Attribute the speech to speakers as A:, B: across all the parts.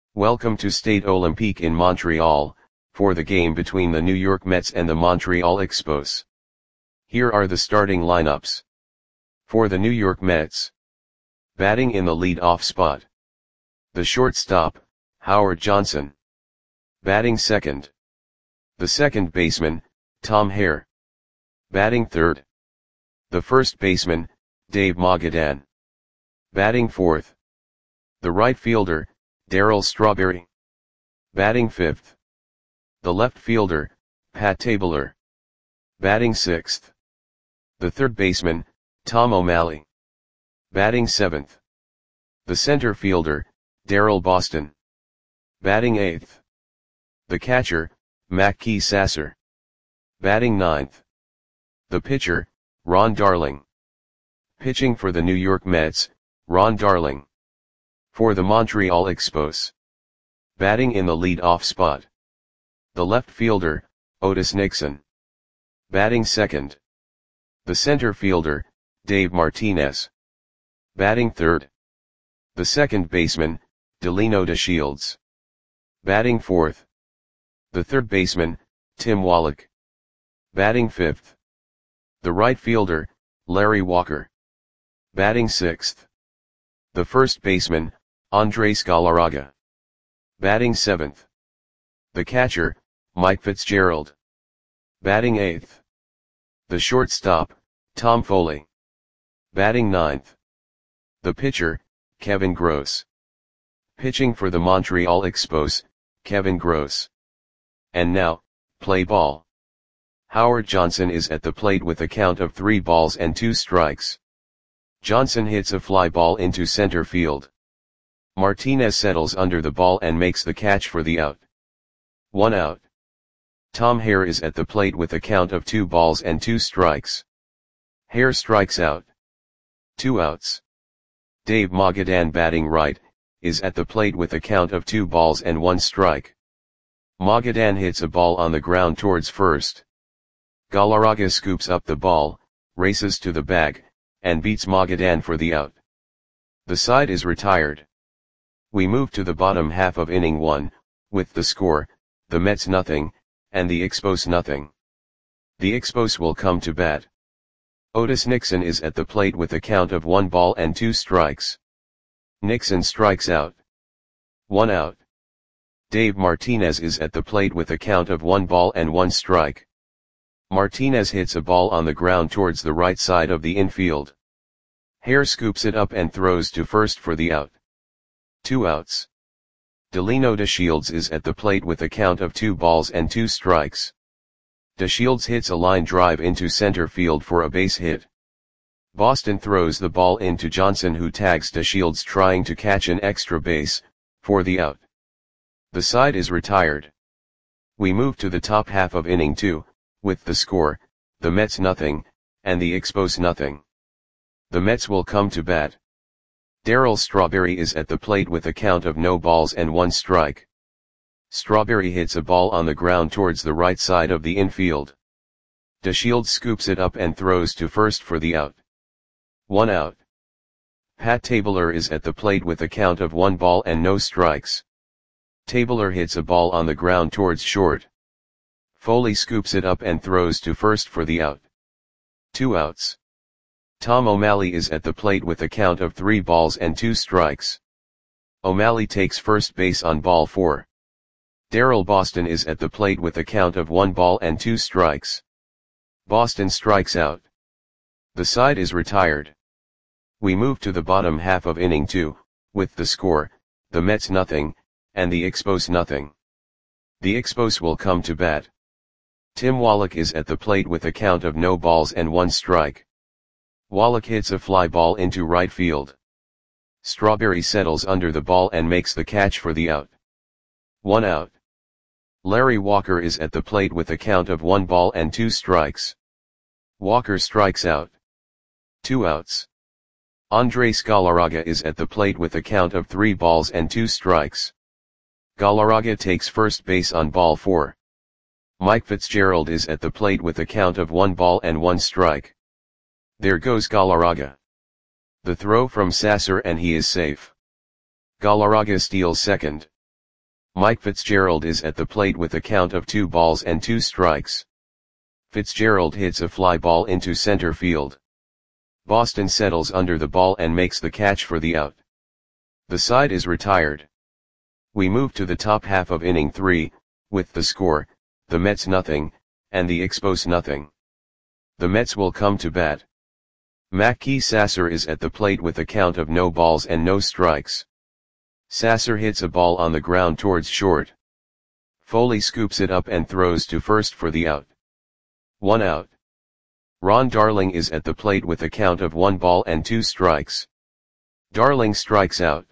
A: Welcome to Stade Olympique in Montreal, for the game between the New York Mets and the Montreal Expos. Here are the starting lineups. For the New York Mets. Batting in the lead-off spot. The shortstop, Howard Johnson. Batting second. The second baseman, Tom Hare. Batting third. The first baseman, Dave Mogadan. Batting fourth. The right fielder, Darryl Strawberry. Batting fifth. The left fielder, Pat Tabler. Batting sixth. The third baseman, Tom O'Malley. Batting seventh. The center fielder, Daryl Boston. Batting eighth. The catcher, Mackey Sasser. Batting ninth. The pitcher, Ron Darling. Pitching for the New York Mets, Ron Darling. For the Montreal Expos. Batting in the lead-off spot. The left fielder, Otis Nixon. Batting second. The center fielder, Dave Martinez. Batting third. The second baseman, Delino DeShields. Batting fourth. The third baseman, Tim Wallach. Batting fifth. The right fielder, Larry Walker. Batting sixth. The first baseman, Andres Galarraga. Batting seventh. The catcher, Mike Fitzgerald. Batting eighth. The shortstop, Tom Foley. Batting ninth. The pitcher, Kevin Gross. Pitching for the Montreal Expos, Kevin Gross. And now, play ball. Howard Johnson is at the plate with a count of 3 balls and 2 strikes. Johnson hits a fly ball into center field. Martinez settles under the ball and makes the catch for the out. 1 out. Tom Hare is at the plate with a count of 2 balls and 2 strikes. Hare strikes out. 2 outs. Dave Mogadan, batting right, is at the plate with a count of 2 balls and 1 strike. Mogadan hits a ball on the ground towards first. Galarraga scoops up the ball, races to the bag, and beats Mogadan for the out. The side is retired. We move to the bottom half of inning 1, with the score, the Mets nothing, and the Expos nothing. The Expos will come to bat. Otis Nixon is at the plate with a count of 1 ball and 2 strikes. Nixon strikes out. 1 out. Dave Martinez is at the plate with a count of 1 ball and 1 strike. Martinez hits a ball on the ground towards the right side of the infield. Hare scoops it up and throws to first for the out. 2 outs. Delino DeShields is at the plate with a count of 2 balls and 2 strikes. DeShields hits a line drive into center field for a base hit. Boston throws the ball into Johnson, who tags DeShields trying to catch an extra base, for the out. The side is retired. We move to the top half of inning 2, with the score, the Mets nothing, and the Expos nothing. The Mets will come to bat. Darryl Strawberry is at the plate with a count of no balls and 1 strike. Strawberry hits a ball on the ground towards the right side of the infield. DeShields scoops it up and throws to first for the out. 1 out. Pat Tabler is at the plate with a count of 1 ball and no strikes. Tabler hits a ball on the ground towards short. Foley scoops it up and throws to first for the out. 2 outs. Tom O'Malley is at the plate with a count of 3 balls and 2 strikes. O'Malley takes first base on ball 4. Daryl Boston is at the plate with a count of 1 ball and 2 strikes. Boston strikes out. The side is retired. We move to the bottom half of inning 2, with the score, the Mets nothing, and the Expos nothing. The Expos will come to bat. Tim Wallach is at the plate with a count of no balls and 1 strike. Wallach hits a fly ball into right field. Strawberry settles under the ball and makes the catch for the out. 1 out. Larry Walker is at the plate with a count of 1 ball and 2 strikes. Walker strikes out. 2 outs. Andres Galarraga is at the plate with a count of 3 balls and 2 strikes. Galarraga takes first base on ball 4. Mike Fitzgerald is at the plate with a count of 1 ball and 1 strike. There goes Galarraga. The throw from Sasser and he is safe. Galarraga steals second. Mike Fitzgerald is at the plate with a count of 2 balls and 2 strikes. Fitzgerald hits a fly ball into center field. Boston settles under the ball and makes the catch for the out. The side is retired. We move to the top half of inning 3, with the score, the Mets nothing, and the Expos nothing. The Mets will come to bat. Mackey Sasser is at the plate with a count of no balls and no strikes. Sasser hits a ball on the ground towards short. Foley scoops it up and throws to first for the out. 1 out. Ron Darling is at the plate with a count of 1 ball and 2 strikes. Darling strikes out.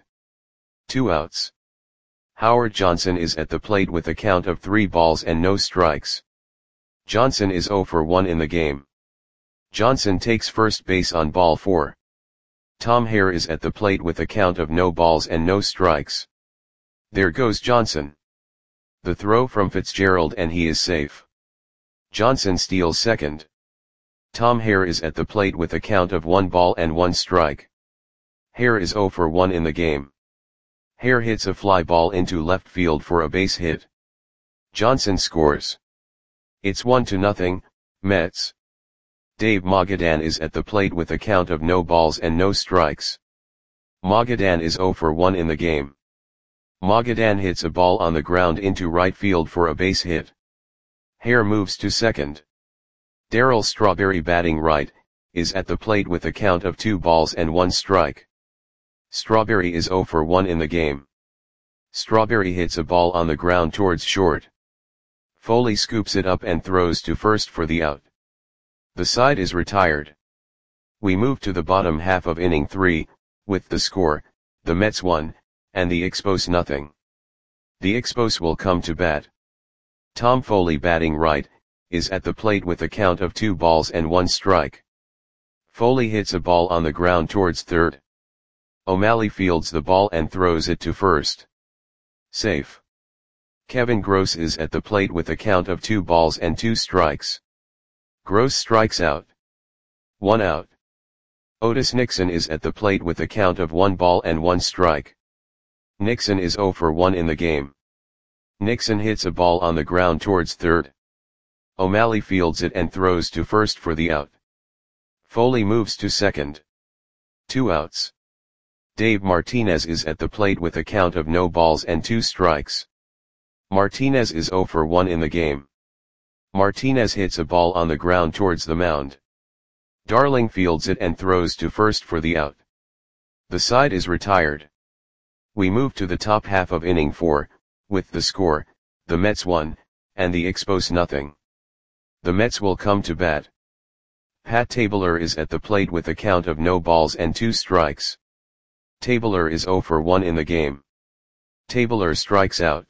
A: 2 outs. Howard Johnson is at the plate with a count of 3 balls and no strikes. Johnson is 0 for 1 in the game. Johnson takes first base on ball 4. Tom Hare is at the plate with a count of no balls and no strikes. There goes Johnson. The throw from Fitzgerald and he is safe. Johnson steals second. Tom Hare is at the plate with a count of 1 ball and 1 strike. Hare is 0 for 1 in the game. Hare hits a fly ball into left field for a base hit. Johnson scores. It's 1-0, Mets. Dave Magadan is at the plate with a count of no balls and no strikes. Magadan is 0 for 1 in the game. Magadan hits a ball on the ground into right field for a base hit. Hare moves to second. Darryl Strawberry, batting right, is at the plate with a count of 2 balls and 1 strike. Strawberry is 0 for 1 in the game. Strawberry hits a ball on the ground towards short. Foley scoops it up and throws to first for the out. The side is retired. We move to the bottom half of inning 3, with the score, the Mets 1, and the Expos nothing. The Expos will come to bat. Tom Foley, batting right, is at the plate with a count of 2 balls and 1 strike. Foley hits a ball on the ground towards third. O'Malley fields the ball and throws it to first. Safe. Kevin Gross is at the plate with a count of 2 balls and 2 strikes. Gross strikes out. 1 out. Otis Nixon is at the plate with a count of 1 ball and 1 strike. Nixon is 0 for 1 in the game. Nixon hits a ball on the ground towards third. O'Malley fields it and throws to first for the out. Foley moves to second. 2 outs. Dave Martinez is at the plate with a count of no balls and 2 strikes. Martinez is 0 for 1 in the game. Martinez hits a ball on the ground towards the mound. Darling fields it and throws to first for the out. The side is retired. We move to the top half of inning 4, with the score, the Mets 1, and the Expos nothing. The Mets will come to bat. Pat Tabler is at the plate with a count of no balls and 2 strikes. Tabler is 0 for 1 in the game. Tabler strikes out.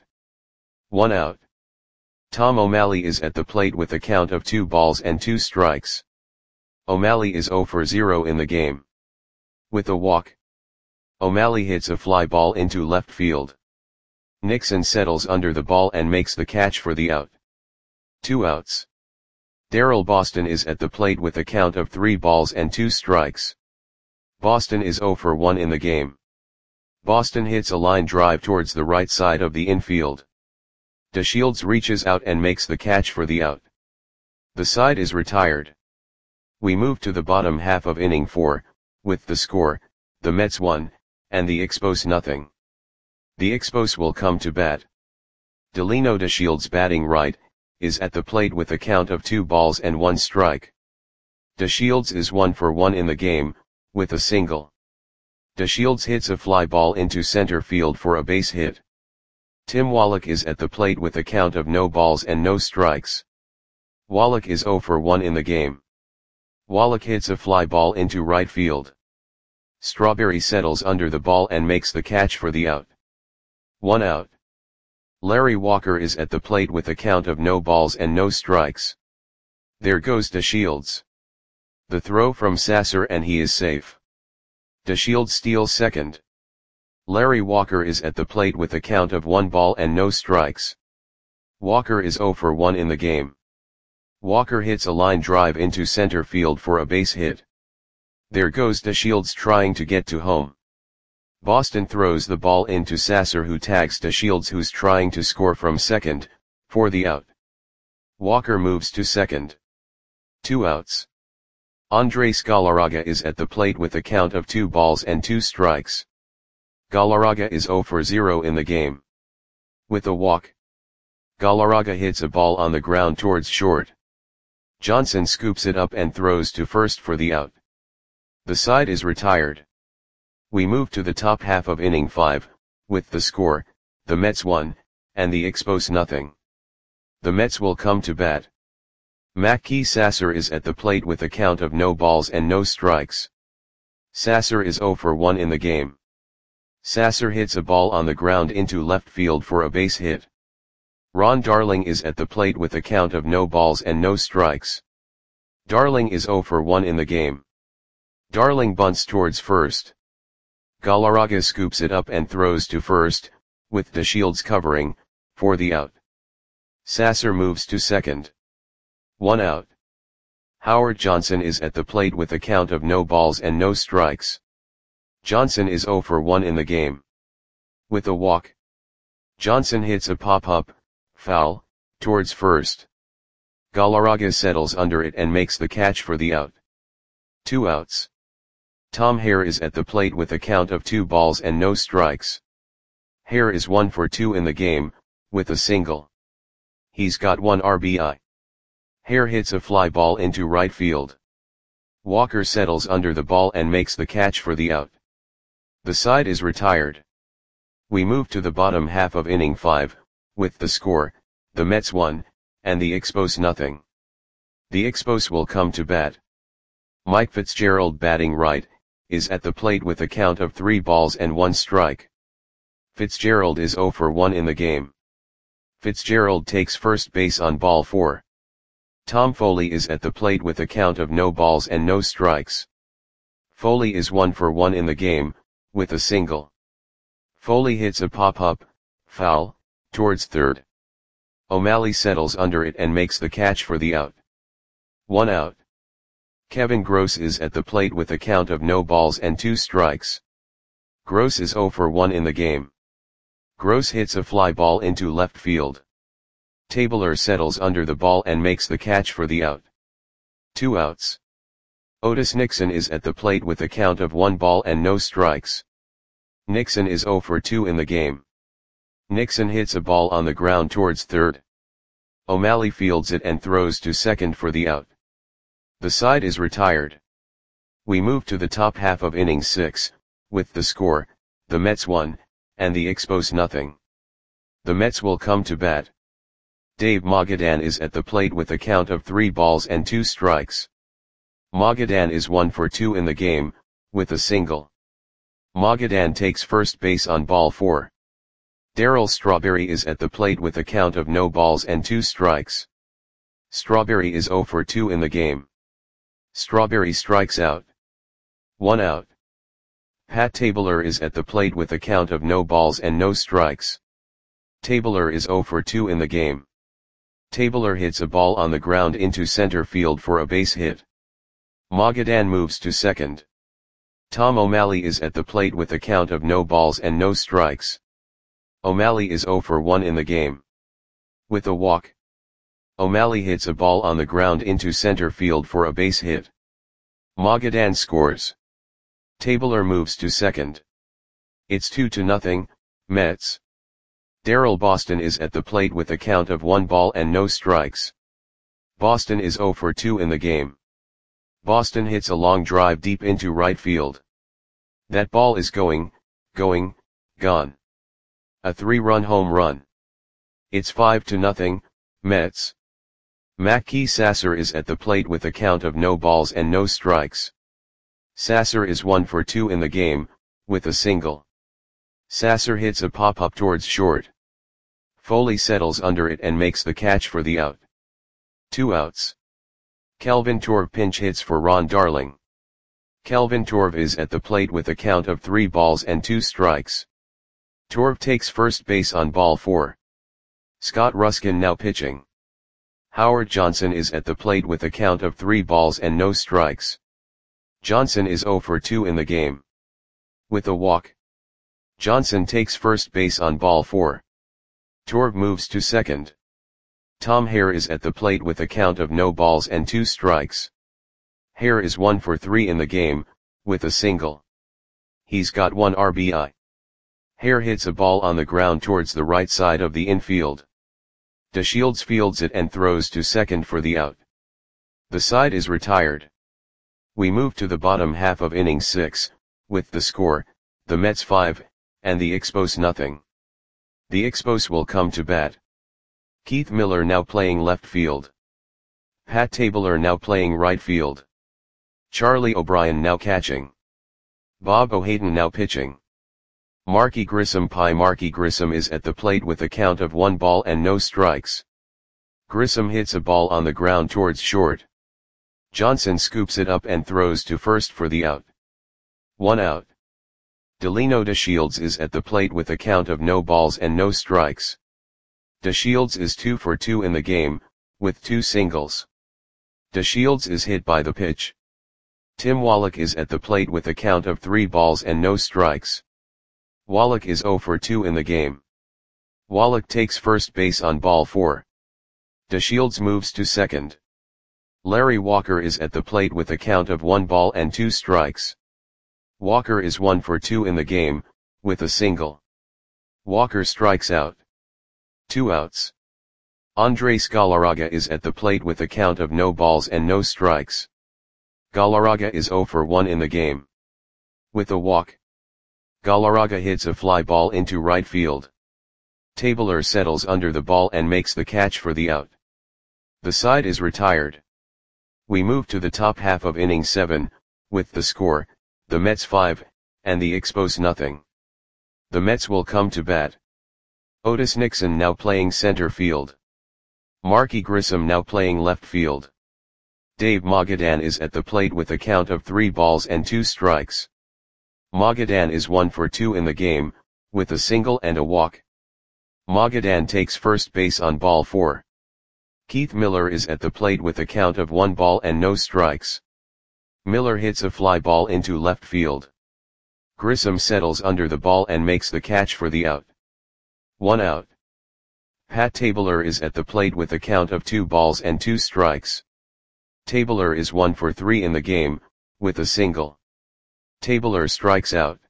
A: 1 out. Tom O'Malley is at the plate with a count of 2 balls and 2 strikes. O'Malley is 0 for 0 in the game. With a walk, O'Malley hits a fly ball into left field. Nixon settles under the ball and makes the catch for the out. 2 outs. Darryl Boston is at the plate with a count of 3 balls and 2 strikes. Boston is 0 for 1 in the game. Boston hits a line drive towards the right side of the infield. DeShields reaches out and makes the catch for the out. The side is retired. We move to the bottom half of inning 4, with the score, the Mets 1, and the Expos nothing. The Expos will come to bat. Delino DeShields, batting right, is at the plate with a count of 2 balls and 1 strike. DeShields is 1 for 1 in the game, with a single. DeShields hits a fly ball into center field for a base hit. Tim Wallach is at the plate with a count of no balls and no strikes. Wallach is 0 for 1 in the game. Wallach hits a fly ball into right field. Strawberry settles under the ball and makes the catch for the out. 1 out. Larry Walker is at the plate with a count of no balls and no strikes. There goes DeShields. The throw from Sasser and he is safe. DeShields steals second. Larry Walker is at the plate with a count of 1 ball and no strikes. Walker is 0 for 1 in the game. Walker hits a line drive into center field for a base hit. There goes DeShields trying to get to home. Boston throws the ball into Sasser, who tags DeShields, who's trying to score from second, for the out. Walker moves to second. 2 outs. Andres Galarraga is at the plate with a count of 2 balls and 2 strikes. Galarraga is 0 for 0 in the game. With a walk, Galarraga hits a ball on the ground towards short. Johnson scoops it up and throws to first for the out. The side is retired. We move to the top half of inning 5, with the score, the Mets 1, and the Expos nothing. The Mets will come to bat. Mackey Sasser is at the plate with a count of no balls and no strikes. Sasser is 0 for 1 in the game. Sasser hits a ball on the ground into left field for a base hit. Ron Darling is at the plate with a count of no balls and no strikes. Darling is 0 for 1 in the game. Darling bunts towards first. Galarraga scoops it up and throws to first, with DeShields covering, for the out. Sasser moves to second. 1 out. Howard Johnson is at the plate with a count of no balls and no strikes. Johnson is 0 for 1 in the game. With a walk, Johnson hits a pop-up, foul, towards first. Galarraga settles under it and makes the catch for the out. 2 outs. Tom Hare is at the plate with a count of 2 balls and no strikes. Hare is 1 for 2 in the game, with a single. He's got 1 RBI. Hare hits a fly ball into right field. Walker settles under the ball and makes the catch for the out. The side is retired. We move to the bottom half of inning 5, with the score, the Mets 1, and the Expos nothing. The Expos will come to bat. Mike Fitzgerald, batting right, is at the plate with a count of 3 balls and 1 strike. Fitzgerald is 0 for 1 in the game. Fitzgerald takes first base on ball 4. Tom Foley is at the plate with a count of no balls and no strikes. Foley is 1 for 1 in the game, with a single. Foley hits a pop-up, foul, towards third. O'Malley settles under it and makes the catch for the out. 1 out. Kevin Gross is at the plate with a count of no balls and 2 strikes. Gross is 0 for 1 in the game. Gross hits a fly ball into left field. Tabler settles under the ball and makes the catch for the out. 2 outs. Otis Nixon is at the plate with a count of 1 ball and no strikes. Nixon is 0 for 2 in the game. Nixon hits a ball on the ground towards third. O'Malley fields it and throws to second for the out. The side is retired. We move to the top half of inning 6, with the score, the Mets 1, and the Expos nothing. The Mets will come to bat. Dave Magadan is at the plate with a count of 3 balls and 2 strikes. Magadan is 1 for 2 in the game, with a single. Magadan takes first base on ball 4. Darryl Strawberry is at the plate with a count of no balls and 2 strikes. Strawberry is 0 for 2 in the game. Strawberry strikes out. 1 out. Pat Tabler is at the plate with a count of no balls and no strikes. Tabler is 0 for 2 in the game. Tabler hits a ball on the ground into center field for a base hit. Magadan moves to second. Tom O'Malley is at the plate with a count of no balls and no strikes. O'Malley is 0 for 1 in the game. With a walk, O'Malley hits a ball on the ground into center field for a base hit. Magadan scores. Tabler moves to second. It's 2-0, Mets. Darryl Boston is at the plate with a count of 1 ball and no strikes. Boston is 0 for 2 in the game. Boston hits a long drive deep into right field. That ball is gone. A 3-run home run. It's 5-0, Mets. Mackey Sasser is at the plate with a count of no balls and no strikes. Sasser is 1 for 2 in the game, with a single. Sasser hits a pop-up towards short. Foley settles under it and makes the catch for the out. 2 outs. Kelvin Torv pinch hits for Ron Darling. Kelvin Torv is at the plate with a count of 3 balls and 2 strikes. Torv takes first base on ball 4. Scott Ruskin now pitching. Howard Johnson is at the plate with a count of 3 balls and no strikes. Johnson is 0 for 2 in the game. With a walk, Johnson takes first base on ball 4. Torv moves to second. Tom Hare is at the plate with a count of no balls and 2 strikes. Hare is 1 for 3 in the game, with a single. He's got 1 RBI. Hare hits a ball on the ground towards the right side of the infield. DeShields fields it and throws to second for the out. The side is retired. We move to the bottom half of inning 6, with the score, the Mets 5, and the Expos nothing. The Expos will come to bat. Keith Miller now playing left field. Pat Tabler now playing right field. Charlie O'Brien now catching. Bob O'Haden now pitching. Marky Grissom is at the plate with a count of 1 ball and no strikes. Grissom hits a ball on the ground towards short. Johnson scoops it up and throws to first for the out. 1 out. Delino DeShields is at the plate with a count of no balls and no strikes. DeShields is 2 for 2 in the game, with 2 singles. DeShields is hit by the pitch. Tim Wallach is at the plate with a count of 3 balls and no strikes. Wallach is 0 for 2 in the game. Wallach takes first base on ball 4. DeShields moves to second. Larry Walker is at the plate with a count of 1 ball and 2 strikes. Walker is 1 for 2 in the game, with a single. Walker strikes out. 2 outs. Andres Galarraga is at the plate with a count of no balls and no strikes. Galarraga is 0 for 1 in the game. With a walk. Galarraga hits a fly ball into right field. Tabler settles under the ball and makes the catch for the out. The side is retired. We move to the top half of inning 7, with the score, the Mets 5, and the Expos nothing. The Mets will come to bat. Otis Nixon now playing center field. Marky Grissom now playing left field. Dave Magadan is at the plate with a count of 3 balls and 2 strikes. Magadan is 1 for 2 in the game, with a single and a walk. Magadan takes first base on ball 4. Keith Miller is at the plate with a count of 1 ball and no strikes. Miller hits a fly ball into left field. Grissom settles under the ball and makes the catch for the out. 1 out. Pat Tabler is at the plate with a count of 2 balls and 2 strikes. Tabler is 1 for 3 in the game, with a single. Tabler strikes out.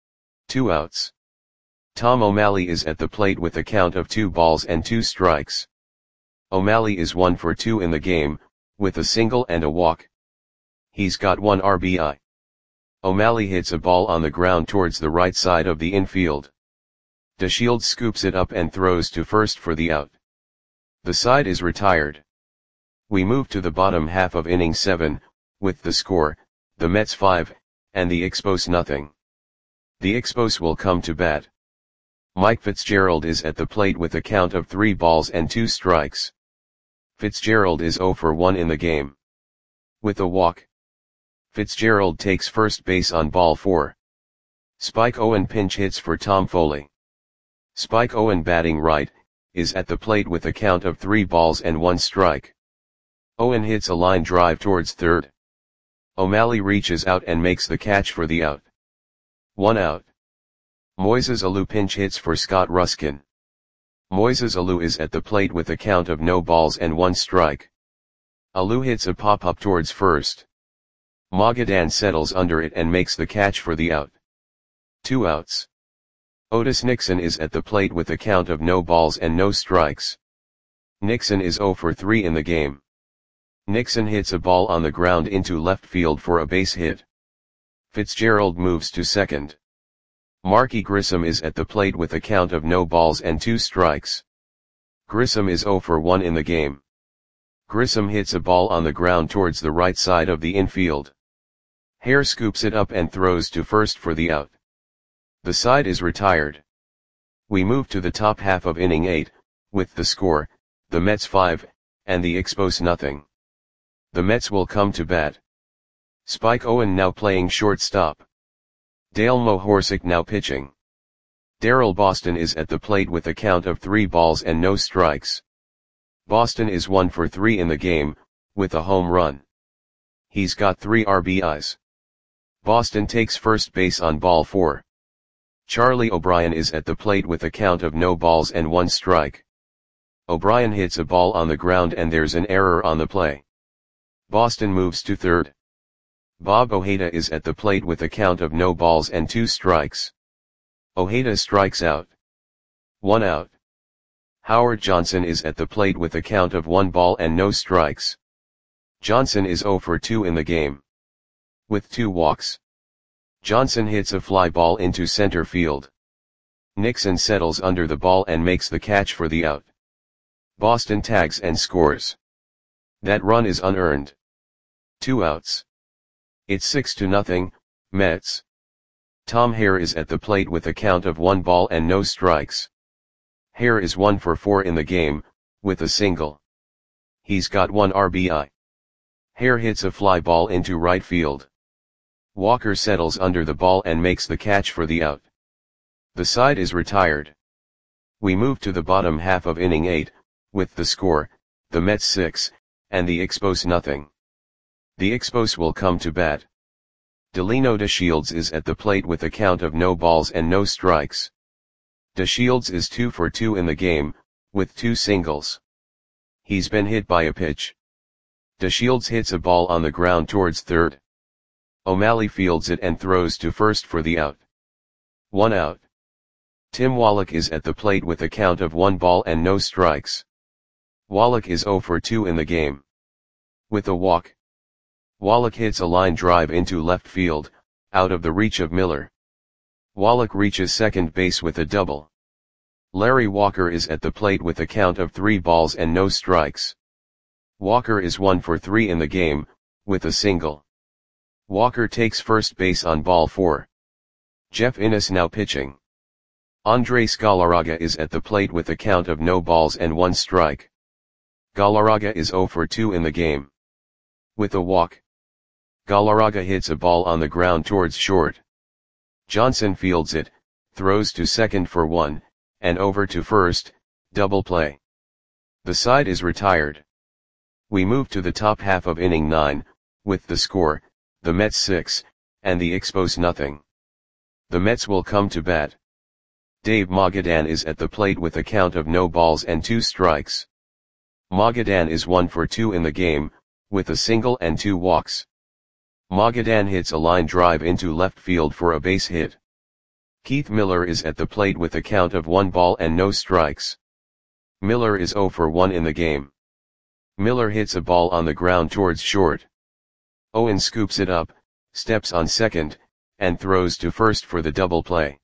A: 2 outs. Tom O'Malley is at the plate with a count of 2 balls and 2 strikes. O'Malley is 1 for 2 in the game, with a single and a walk. He's got 1 RBI. O'Malley hits a ball on the ground towards the right side of the infield. DeShields scoops it up and throws to first for the out. The side is retired. We move to the bottom half of inning 7, with the score, the Mets 5, and the Expos nothing. The Expos will come to bat. Mike Fitzgerald is at the plate with a count of 3 balls and 2 strikes. Fitzgerald is 0 for 1 in the game. With a walk. Fitzgerald takes first base on ball 4. Spike Owen pinch hits for Tom Foley. Spike Owen batting right, is at the plate with a count of 3 balls and 1 strike. Owen hits a line drive towards third. O'Malley reaches out and makes the catch for the out. 1 out. Moises Alou pinch hits for Scott Ruskin. Moises Alou is at the plate with a count of no balls and 1 strike. Alou hits a pop-up towards first. Magadan settles under it and makes the catch for the out. 2 outs. Otis Nixon is at the plate with a count of no balls and no strikes. Nixon is 0 for 3 in the game. Nixon hits a ball on the ground into left field for a base hit. Fitzgerald moves to second. Marky Grissom is at the plate with a count of no balls and 2 strikes. Grissom is 0 for 1 in the game. Grissom hits a ball on the ground towards the right side of the infield. Hare scoops it up and throws to first for the out. The side is retired. We move to the top half of inning 8, with the score, the Mets 5, and the Expos nothing. The Mets will come to bat. Spike Owen now playing shortstop. Dale Mohorsic now pitching. Darrell Boston is at the plate with a count of 3 balls and no strikes. Boston is 1 for 3 in the game, with a home run. He's got 3 RBIs. Boston takes first base on ball 4. Charlie O'Brien is at the plate with a count of no balls and 1 strike. O'Brien hits a ball on the ground and there's an error on the play. Boston moves to third. Bob Ojeda is at the plate with a count of no balls and 2 strikes. Ojeda strikes out. 1 out. Howard Johnson is at the plate with a count of 1 ball and no strikes. Johnson is 0 for 2 in the game. With 2 walks. Johnson hits a fly ball into center field. Nixon settles under the ball and makes the catch for the out. Boston tags and scores. That run is unearned. 2 outs. It's 6-0, Mets. Tom Hare is at the plate with a count of 1 ball and no strikes. Hare is 1 for 4 in the game, with a single. He's got 1 RBI. Hare hits a fly ball into right field. Walker settles under the ball and makes the catch for the out. The side is retired. We move to the bottom half of inning 8, with the score, the Mets 6, and the Expos nothing. The Expos will come to bat. Delino DeShields is at the plate with a count of no balls and no strikes. DeShields is 2 for 2 in the game, with 2 singles. He's been hit by a pitch. DeShields hits a ball on the ground towards third. O'Malley fields it and throws to first for the out. 1 out. Tim Wallach is at the plate with a count of 1 ball and no strikes. Wallach is 0 for 2 in the game. With a walk. Wallach hits a line drive into left field, out of the reach of Miller. Wallach reaches second base with a double. Larry Walker is at the plate with a count of 3 balls and no strikes. Walker is 1 for 3 in the game, with a single. Walker takes first base on ball 4. Jeff Innes now pitching. Andres Galarraga is at the plate with a count of no balls and 1 strike. Galarraga is 0 for 2 in the game. With a walk. Galarraga hits a ball on the ground towards short. Johnson fields it, throws to second for 1, and over to first, double play. The side is retired. We move to the top half of inning 9, with the score, the Mets 6, and the Expos nothing. The Mets will come to bat. Dave Magadan is at the plate with a count of no balls and 2 strikes. Magadan is 1 for 2 in the game, with a single and 2 walks. Magadan hits a line drive into left field for a base hit. Keith Miller is at the plate with a count of 1 ball and no strikes. Miller is 0 for 1 in the game. Miller hits a ball on the ground towards short. Owen scoops it up, steps on second, and throws to first for the double play.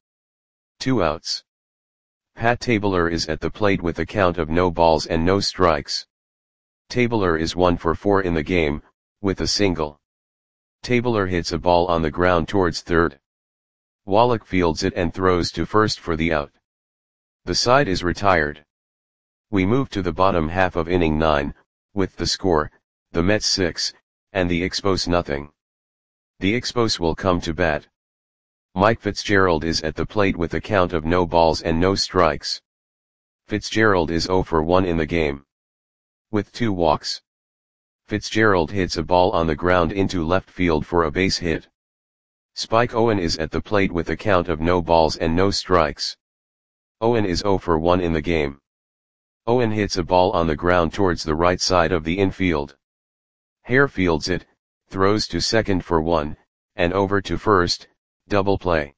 A: 2 outs. Pat Tabler is at the plate with a count of no balls and no strikes. Tabler is 1 for 4 in the game, with a single. Tabler hits a ball on the ground towards third. Wallach fields it and throws to first for the out. The side is retired. We move to the bottom half of inning 9, with the score, the Mets 6, and the Expos nothing. The Expos will come to bat. Mike Fitzgerald is at the plate with a count of no balls and no strikes. Fitzgerald is 0 for 1 in the game. With 2 walks. Fitzgerald hits a ball on the ground into left field for a base hit. Spike Owen is at the plate with a count of no balls and no strikes. Owen is 0 for 1 in the game. Owen hits a ball on the ground towards the right side of the infield. Hare fields it, throws to second for 1, and over to first, double play.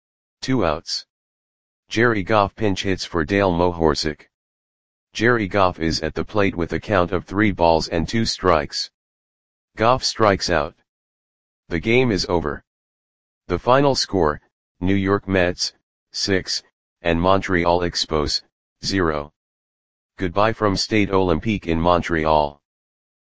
A: 2 outs. Jerry Goff pinch hits for Dale Mohorsic. Jerry Goff is at the plate with a count of 3 balls and 2 strikes. Goff strikes out. The game is over. The final score, New York Mets, 6, and Montreal Expos, 0. Goodbye from Stade Olympique in Montreal.